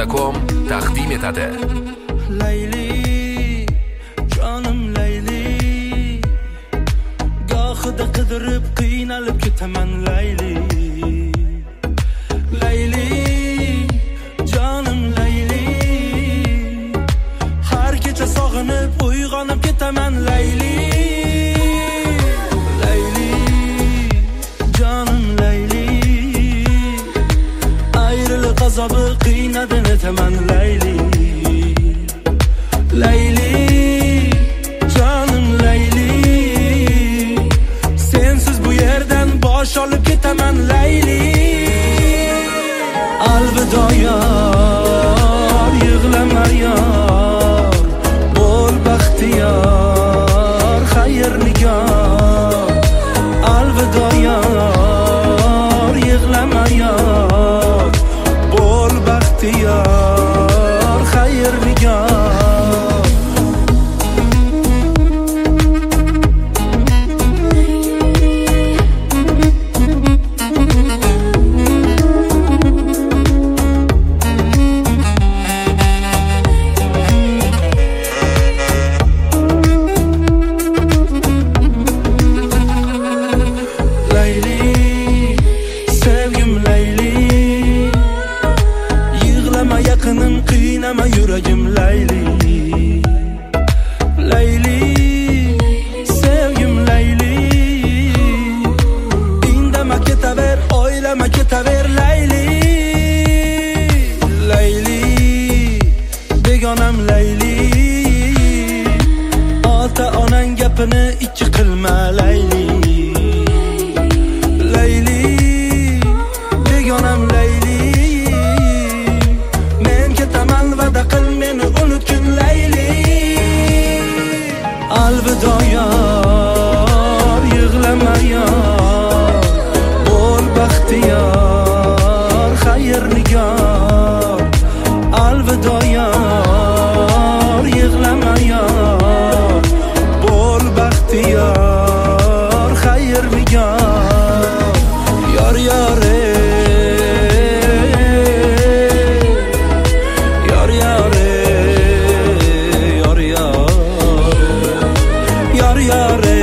Media.com taqdim etadi. Layli, jonim Layli, gohida qidirib qiynalib ketaman Layli. Layli, jonim Layli, har kecha sog'inib uyg'onib ketaman Layli. Layli, jonim Layli, ayriliq azobi qiynadi netaman Layli. Layli, jonim Layli, sensiz bu yerdan bosh olib ketaman Layli. Alvido yor, yig'lama yor, bo'l baxtiyor, xayr nigor. Alvido yor, yig'lama yor, bo'l baxtiyor, xayr nigor. Yaqinin qiynama yuragim Layli. Layli, sevgim Layli, indama ketaver, o'ylama ketaver Layli. Layli, begonam Layli, ota onang gapini ikki qilma Layli. Layli, begonam Layli, va'da qil meni unutgin Layli. Alvido yor, yig'lama yor, bo'l baxtiyor, xayr nigor. Alvido yor, yig'lama yor, bo'l baxtiyor, xayr nigor. Yor yore, yare